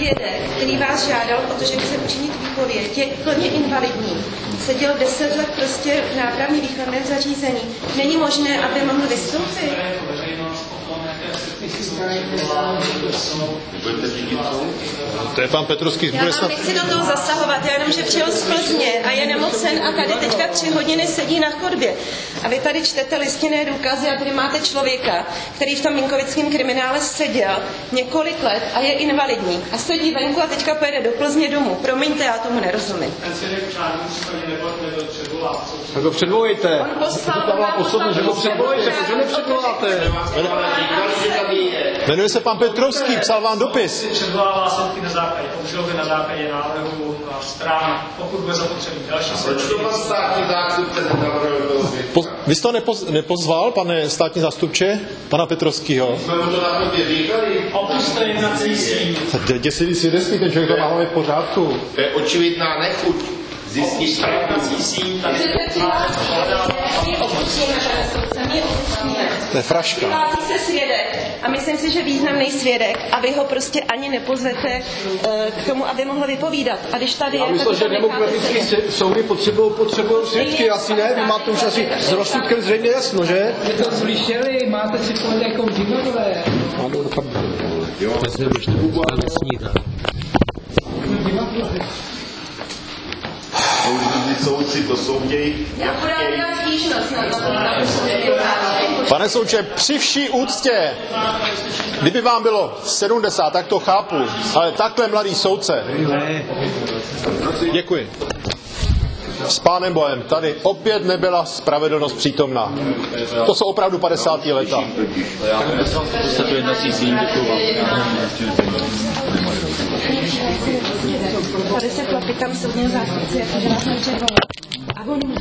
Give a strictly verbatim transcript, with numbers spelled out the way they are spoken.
svědek, který vás žádal, protože chce učinit výpověď, je plně invalidní. Seděl deset let prostě v nápravně výchovném zařízení. Není možné, aby mohl vystoupit? To je pan Petrovský z Já vám nechci do toho zasahovat, já jenom, že přijel z Plzně a je nemocen a tady teďka tři hodiny sedí na chodbě. A vy tady čtete listinné důkazy a tady máte člověka, který v tom minkovickém kriminále seděl několik let a je invalidní. A sedí venku a teďka pojede do Plzně domů. Promiňte, já tomu nerozumím. Tak ho předvolejte. On poslal, osobně, že ho předvolejte, protože nepředvoláte. Jmenuje se pan Petrovský, psal vám dopis. Předvolává svědky na základě obžaloby, na základě návrhu stran, pokud bude zapotřebí další. Proč to pan státní zástupce Po, vy jste to nepoz, nepozval, pane státní zástupče, pana Petrovskýho? jsme mu to na tobě říkali. Opuste jednací síň. Děsivý svědectví, ten člověk to má hlavně v pořádku. To je očividná nechuť zjistit pravdu. To je fraška. Hlásí se svědek a myslím si, že významný svědek a vy ho prostě ani nepozvete uh, k tomu, aby mohl vypovídat. A když tady Já je, myslím, že tak demokratické soudy potřebují potřebují svědky, asi ne, vy máte už asi s rozsudkem zřejmě jasno, že? Vy to slyšeli, máte si pojít jako divadle. Jo, To se už nebudeme snídat. soudci to soudějí. já podám teda stížnost na to. Pane soudče, při vší úctě, kdyby vám bylo sedmdesát, tak to chápu, ale takhle mladý soudce. Děkuji. S pánem Bohem, tady opět nebyla spravedlnost přítomná. To jsou opravdu padesátá léta. Tady se chlapi tam soudního zástupci, jakože vás nečervali. A on